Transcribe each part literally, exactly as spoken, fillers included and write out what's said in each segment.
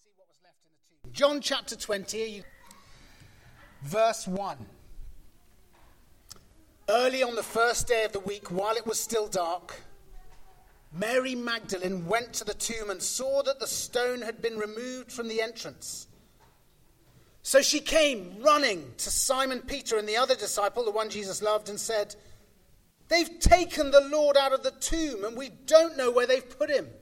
see what was left in the tomb. John chapter twenty, verse one. Early on the first day of the week, while it was still dark, Mary Magdalene went to the tomb and saw that the stone had been removed from the entrance. So she came running to Simon Peter and the other disciple, the one Jesus loved, and said, "They've taken the Lord out of the tomb, and we don't know where they've put him."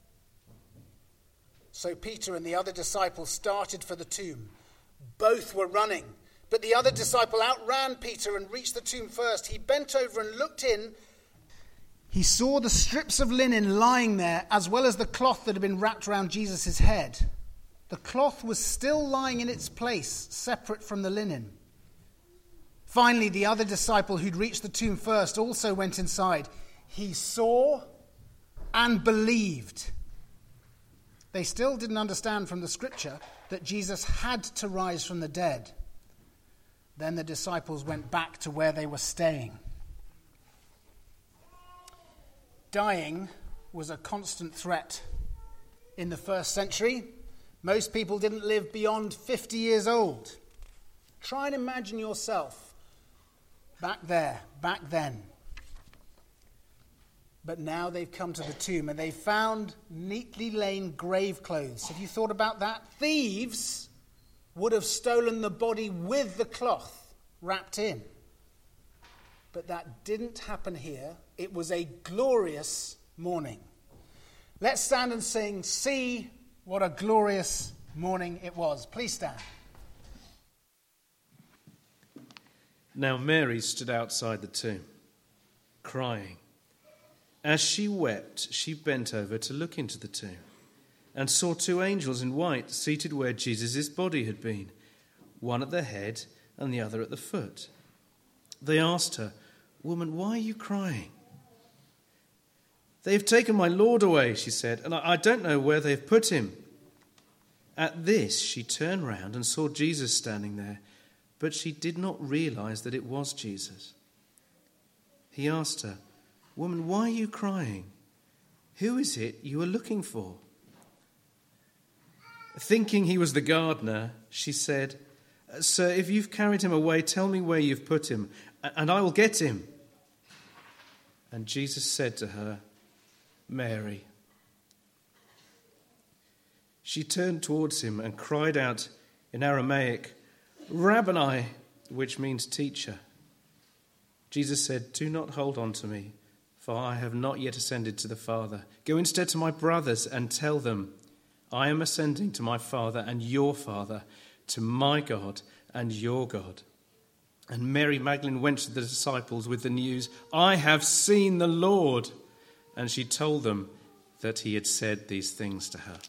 So Peter and the other disciple started for the tomb. Both were running, but the other disciple outran Peter and reached the tomb first. He bent over and looked in. He saw the strips of linen lying there, as well as the cloth that had been wrapped around Jesus' head. The cloth was still lying in its place, separate from the linen. Finally, the other disciple who'd reached the tomb first also went inside. He saw and believed. They still didn't understand from the scripture that Jesus had to rise from the dead. Then the disciples went back to where they were staying. Dying was a constant threat. In the first century, most people didn't live beyond fifty years old. Try and imagine yourself back there, back then. But now they've come to the tomb and they've found neatly laid grave clothes. Have you thought about that? Thieves would have stolen the body with the cloth wrapped in. But that didn't happen here. It was a glorious morning. Let's stand and sing, "See What a Glorious Morning It Was." Please stand. Now Mary stood outside the tomb, crying. As she wept, she bent over to look into the tomb and saw two angels in white seated where Jesus' body had been, one at the head and the other at the foot. They asked her, "Woman, why are you crying?" "They have taken my Lord away," she said, "and I don't know where they have put him." At this, she turned round and saw Jesus standing there, but she did not realize that it was Jesus. He asked her, "Woman, why are you crying? Who is it you are looking for?" Thinking he was the gardener, she said, "Sir, if you've carried him away, tell me where you've put him, and I will get him." And Jesus said to her, "Mary." She turned towards him and cried out in Aramaic, "Rabboni," which means teacher. Jesus said, "Do not hold on to me, for I have not yet ascended to the Father. Go instead to my brothers and tell them, I am ascending to my Father and your Father, to my God and your God." And Mary Magdalene went to the disciples with the news, "I have seen the Lord." And she told them that he had said these things to her.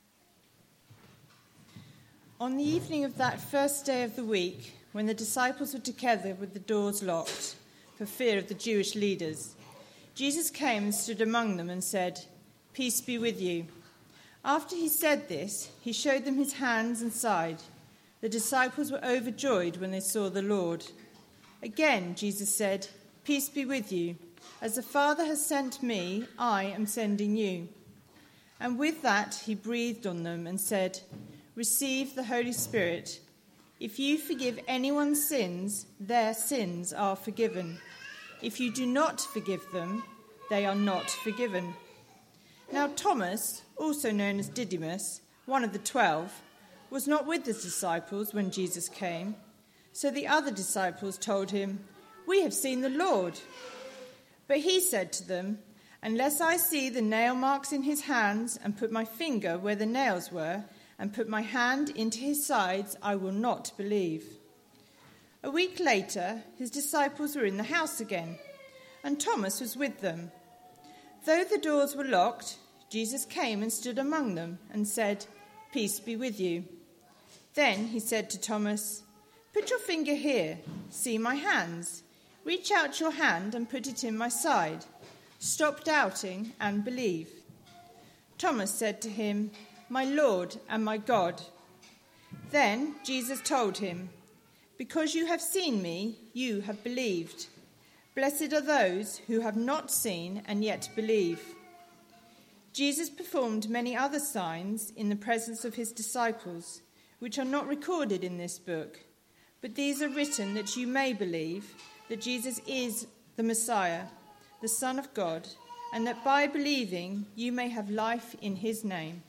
On the evening of that first day of the week, when the disciples were together with the doors locked, for fear of the Jewish leaders, Jesus came and stood among them and said, "Peace be with you." After he said this, he showed them his hands and side. The disciples were overjoyed when they saw the Lord. Again, Jesus said, "Peace be with you. As the Father has sent me, I am sending you." And with that, he breathed on them and said, "Receive the Holy Spirit. If you forgive anyone's sins, their sins are forgiven. If you do not forgive them, they are not forgiven." Now Thomas, also known as Didymus, one of the twelve, was not with the disciples when Jesus came. So the other disciples told him, "We have seen the Lord." But he said to them, "Unless I see the nail marks in his hands and put my finger where the nails were and put my hand into his sides, I will not believe." A week later, his disciples were in the house again, and Thomas was with them. Though the doors were locked, Jesus came and stood among them and said, "Peace be with you." Then he said to Thomas, "Put your finger here, see my hands. Reach out your hand and put it in my side. Stop doubting and believe." Thomas said to him, "My Lord and my God." Then Jesus told him, "Because you have seen me, you have believed. Blessed are those who have not seen and yet believe." Jesus performed many other signs in the presence of his disciples, which are not recorded in this book, but these are written that you may believe that Jesus is the Messiah, the Son of God, and that by believing you may have life in his name.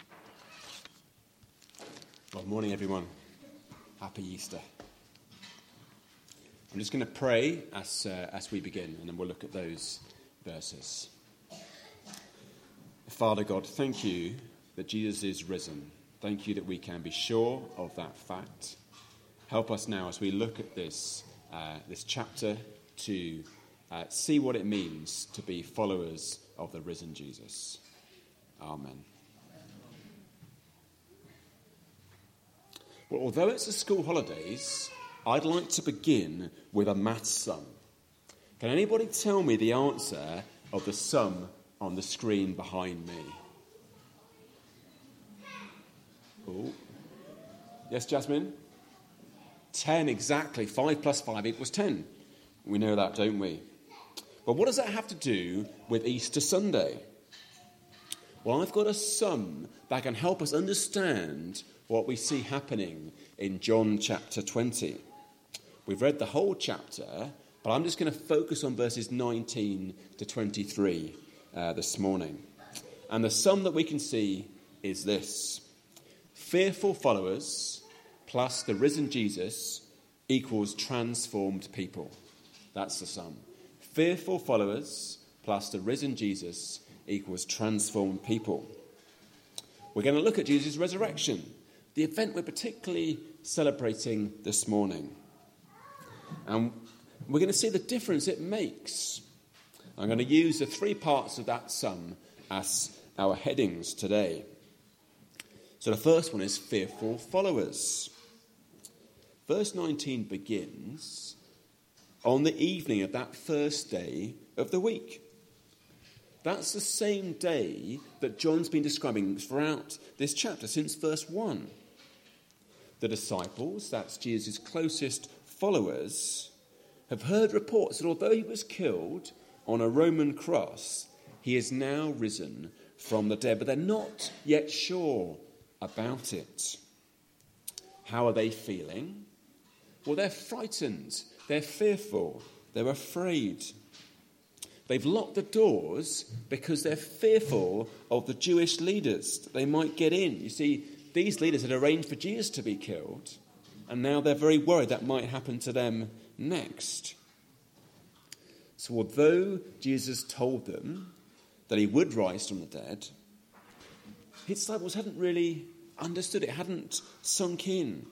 Well, morning, everyone. Happy Easter. I'm just going to pray as uh, as we begin, and then we'll look at those verses. Father God, thank you that Jesus is risen. Thank you that we can be sure of that fact. Help us now as we look at this uh, this chapter to uh, see what it means to be followers of the risen Jesus. Amen. Well, although it's the school holidays, I'd like to begin with a maths sum. Can anybody tell me the answer of the sum on the screen behind me? Oh, yes, Jasmine? ten, exactly. five plus five equals ten. We know that, don't we? But what does that have to do with Easter Sunday? Well, I've got a sum that can help us understand what we see happening in John chapter twenty. We've read the whole chapter, but I'm just going to focus on verses nineteen to twenty-three uh, this morning. And the sum that we can see is this: fearful followers plus the risen Jesus equals transformed people. That's the sum. Fearful followers plus the risen Jesus equals transformed people. We're going to look at Jesus' resurrection, the event we're particularly celebrating this morning. And we're going to see the difference it makes. I'm going to use the three parts of that sum as our headings today. So the first one is fearful followers. Verse nineteen begins on the evening of that first day of the week. That's the same day that John's been describing throughout this chapter, since verse one. The disciples, that's Jesus' closest followers, have heard reports that although he was killed on a Roman cross, he is now risen from the dead, but they're not yet sure about it. How are they feeling? Well, they're frightened, they're fearful, they're afraid. They've locked the doors because they're fearful of the Jewish leaders, that they might get in. You see, these leaders had arranged for Jesus to be killed, and now they're very worried that might happen to them next. So although Jesus told them that he would rise from the dead, his disciples hadn't really understood it, hadn't sunk in.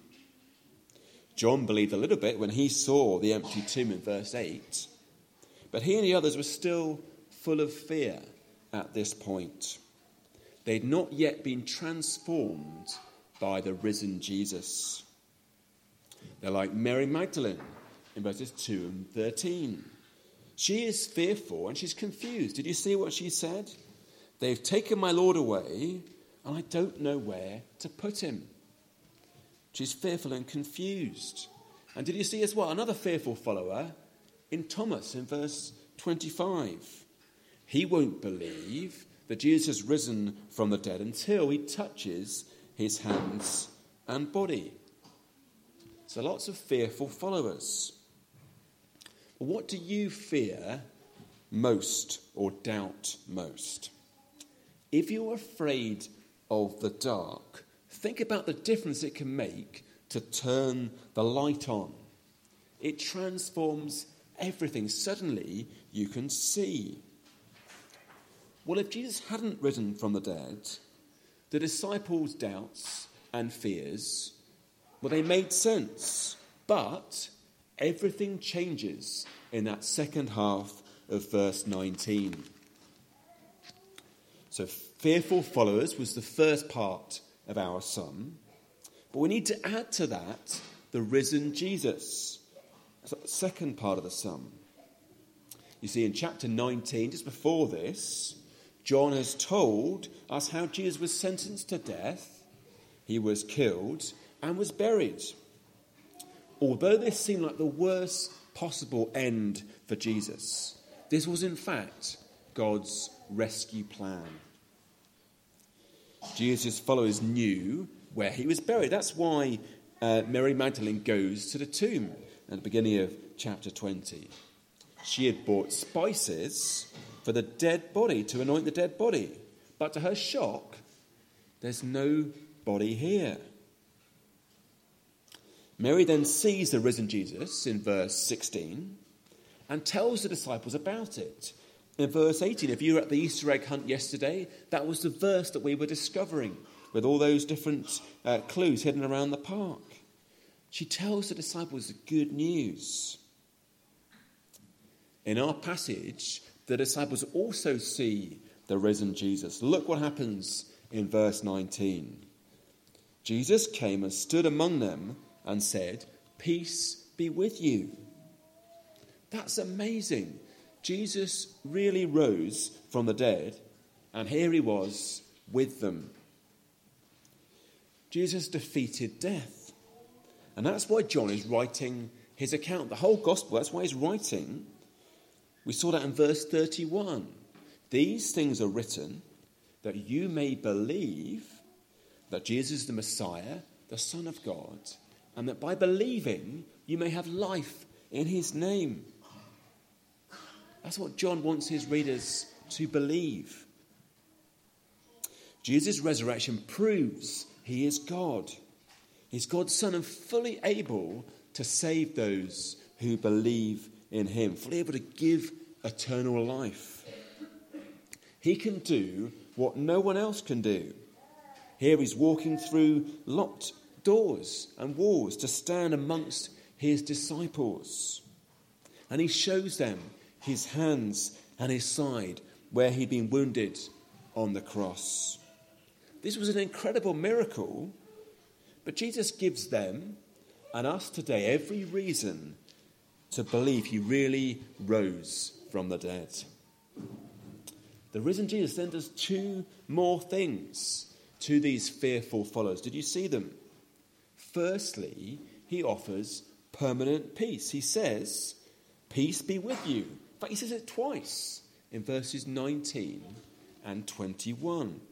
John believed a little bit when he saw the empty tomb in verse eight, but he and the others were still full of fear at this point. They'd not yet been transformed by the risen Jesus. They're like Mary Magdalene in verses two and thirteen. She is fearful and she's confused. Did you see what she said? They've taken my Lord away and I don't know where to put him. She's fearful and confused. And did you see as well another fearful follower in Thomas in verse twenty-five? He won't believe that Jesus has risen from the dead until he touches his hands and body. So lots of fearful followers. But what do you fear most or doubt most? If you're afraid of the dark, think about the difference it can make to turn the light on. It transforms everything. Suddenly you can see. Well, if Jesus hadn't risen from the dead, the disciples' doubts and fears, well, they made sense. But everything changes in that second half of verse nineteen. So fearful followers was the first part of our sum. But we need to add to that the risen Jesus. That's the second part of the sum. You see, in chapter nineteen, just before this, John has told us how Jesus was sentenced to death, he was killed, and was buried. Although this seemed like the worst possible end for Jesus, this was in fact God's rescue plan. Jesus' followers knew where he was buried. That's why uh, Mary Magdalene goes to the tomb at the beginning of chapter twenty. She had bought spices for the dead body, to anoint the dead body. But to her shock, there's no body here. Mary then sees the risen Jesus in verse sixteen and tells the disciples about it. In verse eighteen, if you were at the Easter egg hunt yesterday, that was the verse that we were discovering with all those different uh, clues hidden around the park. She tells the disciples the good news. In our passage, the disciples also see the risen Jesus. Look what happens in verse nineteen. Jesus came and stood among them and said, "Peace be with you." That's amazing. Jesus really rose from the dead, and here he was with them. Jesus defeated death. And that's why John is writing his account. The whole gospel, that's why he's writing. We saw that in verse thirty-one. These things are written that you may believe that Jesus is the Messiah, the Son of God, and that by believing you may have life in his name. That's what John wants his readers to believe. Jesus' resurrection proves he is God. He's God's Son and fully able to save those who believe in him, fully able to give eternal life. He can do what no one else can do. Here he's walking through locked doors and walls to stand amongst his disciples. And he shows them his hands and his side where he'd been wounded on the cross. This was an incredible miracle, but Jesus gives them and us today every reason to believe he really rose from the dead. The risen Jesus then does two more things to these fearful followers. Did you see them? Firstly, he offers permanent peace. He says, "Peace be with you." In fact, he says it twice in verses nineteen and twenty-one.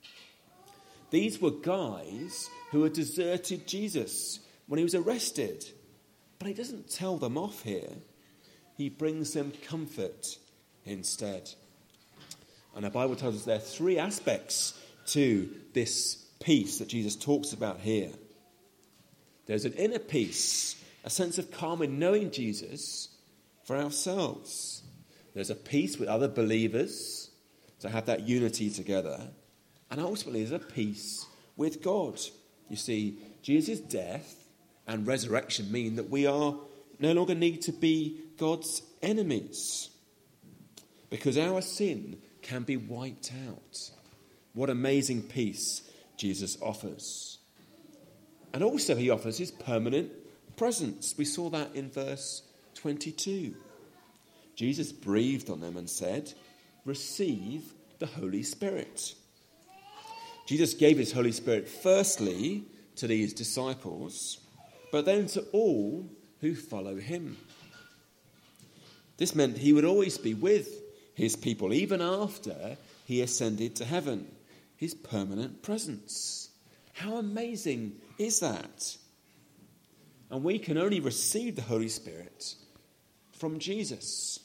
These were guys who had deserted Jesus when he was arrested. But he doesn't tell them off here. He brings them comfort instead. And the Bible tells us there are three aspects to this peace that Jesus talks about here. There's an inner peace, a sense of calm in knowing Jesus for ourselves. There's a peace with other believers to have that unity together. And ultimately there's a peace with God. You see, Jesus' death and resurrection mean that we are no longer need to be God's enemies, because our sin can be wiped out. What amazing peace Jesus offers. And also he offers his permanent presence. We saw that in verse twenty-two. Jesus breathed on them and said, "Receive the Holy Spirit." Jesus gave his Holy Spirit firstly to these disciples, but then to all who follow him. This meant he would always be with his people, even after he ascended to heaven. His permanent presence. How amazing is that? And we can only receive the Holy Spirit from Jesus.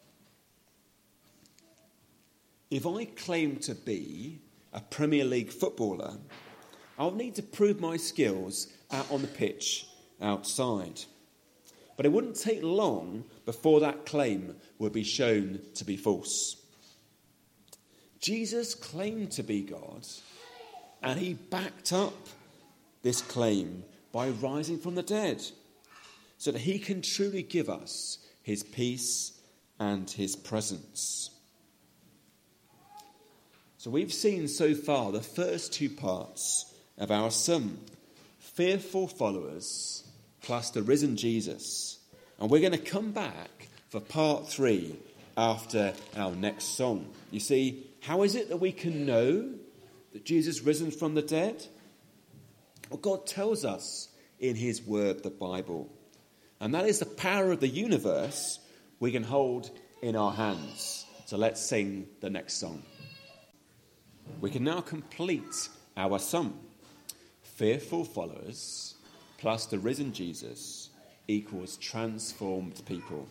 If I claim to be a Premier League footballer, I'll need to prove my skills out on the pitch outside. But it wouldn't take long before that claim would be shown to be false. Jesus claimed to be God, and he backed up this claim by rising from the dead, so that he can truly give us his peace and his presence. So we've seen so far the first two parts of our sum. Fearful followers plus the risen Jesus. And we're going to come back for part three after our next song. You see, how is it that we can know that Jesus risen from the dead? Well, God tells us in his word, the Bible. And that is the power of the universe we can hold in our hands. So let's sing the next song. We can now complete our sum. Fearful followers plus the risen Jesus equals transformed people.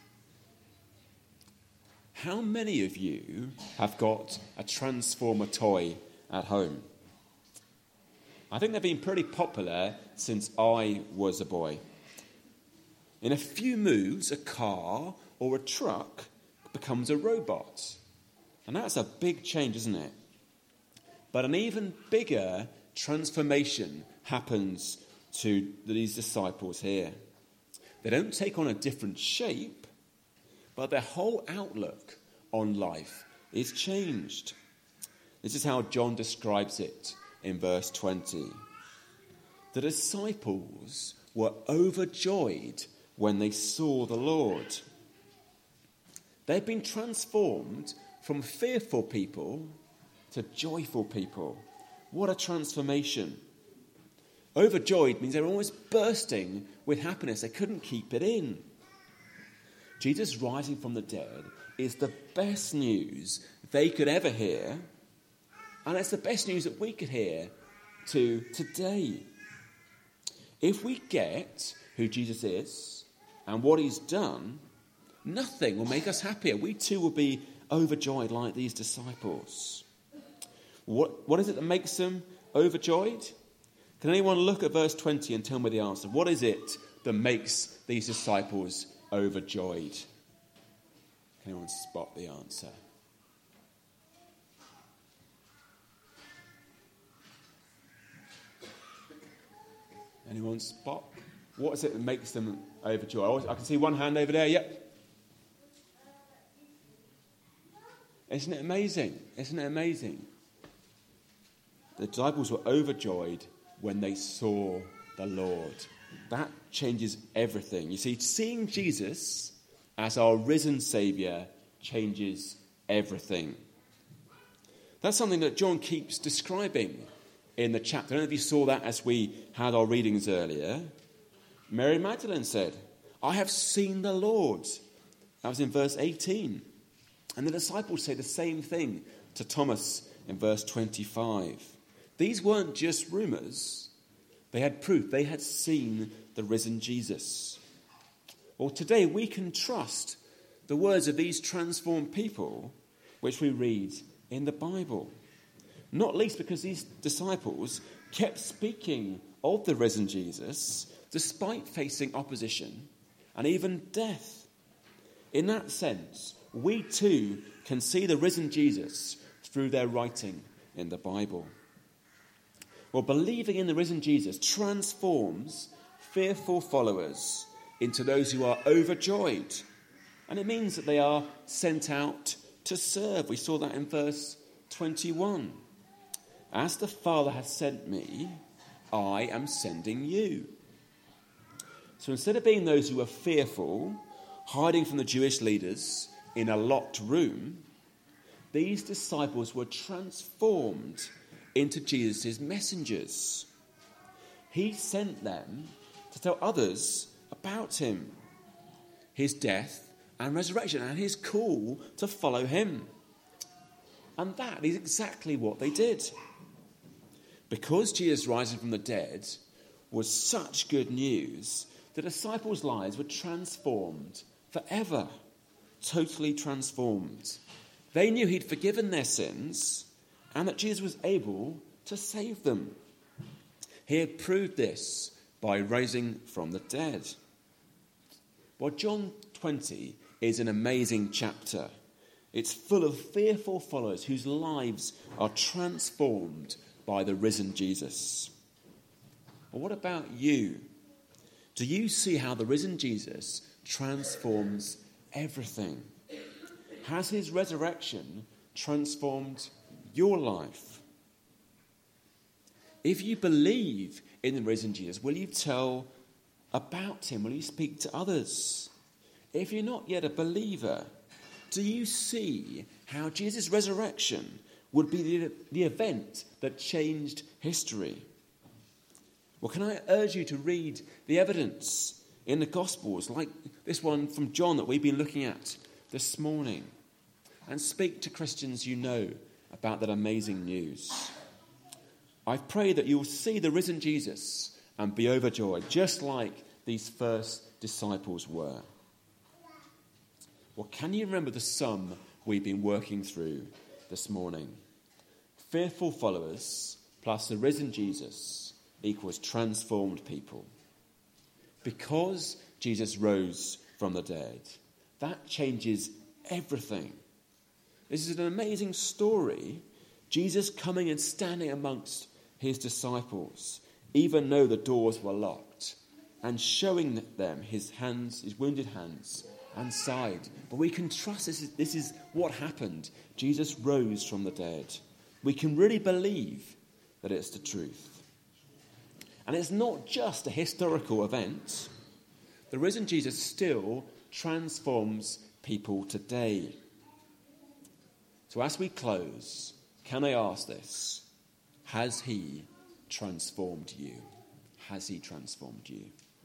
How many of you have got a Transformer toy at home? I think they've been pretty popular since I was a boy. In a few moves, a car or a truck becomes a robot. And that's a big change, isn't it? But an even bigger transformation happens to these disciples here. They don't take on a different shape, but their whole outlook on life is changed. This is how John describes it in verse twenty. The disciples were overjoyed when they saw the Lord. They've been transformed from fearful people to joyful people. What a transformation. Overjoyed means they were almost bursting with happiness. They couldn't keep it in. Jesus rising from the dead is the best news they could ever hear, and it's the best news that we could hear to today. If we get who Jesus is and what he's done, nothing will make us happier. We too will be overjoyed like these disciples. What, what is it that makes them overjoyed? Can anyone look at verse twenty and tell me the answer? What is it that makes these disciples overjoyed? Can anyone spot the answer? Anyone spot? What is it that makes them overjoyed? I can see one hand over there. Yep. Isn't it amazing? Isn't it amazing? The disciples were overjoyed when they saw the Lord. That changes everything. You see, seeing Jesus as our risen Saviour changes everything. That's something that John keeps describing in the chapter. I don't know if you saw that as we had our readings earlier. Mary Magdalene said, I have seen the Lord. That was in verse eighteen. And the disciples say the same thing to Thomas in verse twenty-five. These weren't just rumours. They had proof. They had seen the risen Jesus. Well, today we can trust the words of these transformed people which we read in the Bible. Not least because these disciples kept speaking of the risen Jesus despite facing opposition and even death. In that sense, we too can see the risen Jesus through their writing in the Bible. Well, believing in the risen Jesus transforms fearful followers into those who are overjoyed. And it means that they are sent out to serve. We saw that in verse twenty-one. As the Father has sent me, I am sending you. So instead of being those who are fearful, hiding from the Jewish leaders in a locked room, these disciples were transformed into Jesus' messengers. He sent them to tell others about him, his death and resurrection, and his call to follow him. And that is exactly what they did. Because Jesus rising from the dead was such good news, the disciples' lives were transformed forever, totally transformed. They knew he'd forgiven their sins and that Jesus was able to save them. He had proved this by rising from the dead. Well, John twenty is an amazing chapter. It's full of fearful followers whose lives are transformed by the risen Jesus. Well, what about you? Do you see how the risen Jesus transforms everything? Has his resurrection transformed your life? If you believe in the risen Jesus, will you tell about him? Will you speak to others? If you're not yet a believer, do you see how Jesus' resurrection would be the, the event that changed history? Well, can I urge you to read the evidence in the Gospels, like this one from John that we've been looking at this morning, and speak to Christians you know about that amazing news. I pray that you'll see the risen Jesus and be overjoyed, just like these first disciples were. Well, can you remember the sum we've been working through this morning? Fearful followers plus the risen Jesus equals transformed people. Because Jesus rose from the dead, that changes everything. This is an amazing story. Jesus coming and standing amongst his disciples, even though the doors were locked, and showing them his hands, his wounded hands and side. But we can trust this is, this is what happened. Jesus rose from the dead. We can really believe that it's the truth. And it's not just a historical event. The risen Jesus still transforms people today. So as we close, can I ask this? Has he transformed you? Has he transformed you?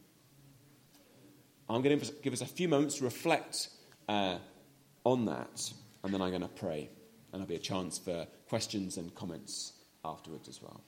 I'm going to give us a few moments to reflect uh, on that, and then I'm going to pray. And there'll be a chance for questions and comments afterwards as well.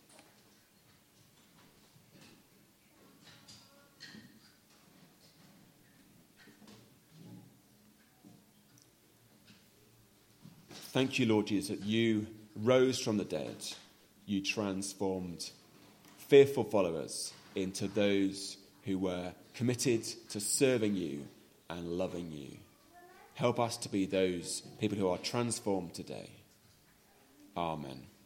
Thank you, Lord Jesus, that you rose from the dead. You transformed fearful followers into those who were committed to serving you and loving you. Help us to be those people who are transformed today. Amen.